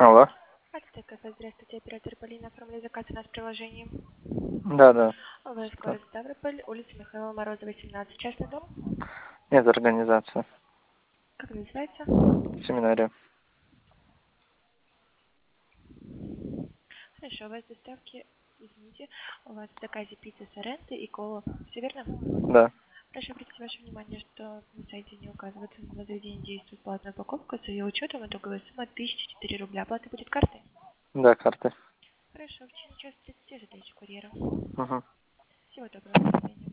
Алло. АТК, здравствуйте, оператор Полина, оформили заказ у нас в приложении. Да. У вас Что? город Ставрополь, улица Михаила Морозова, 17, частный дом. Нет, организация. Как называется? Семинария. Хорошо, у вас доставки, извините, у вас в заказе пицца Соренто и кола. Все верно? Да. Прошу обратить ваше внимание, что на сайте не указывается, на заведении действует платная упаковка, с ее учетом итоговая сумма 1004 рубля. Оплата будет картой? Да, карты. Хорошо, в течение часа 30 ожидайте курьера. Угу. Всего доброго, до свидания.